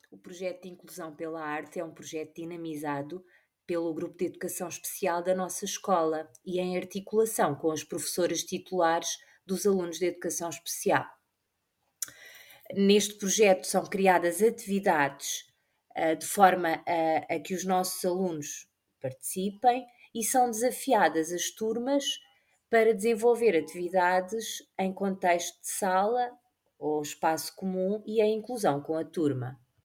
O projeto de Inclusão pela Arte é um projeto dinamizado pelo Grupo de Educação Especial da nossa escola e em articulação com as professoras titulares dos alunos de Educação Especial. Neste projeto são criadas atividades de forma a que os nossos alunos participem e são desafiadas as turmas para desenvolver atividades em contexto de sala ou espaço comum e a inclusão com a turma.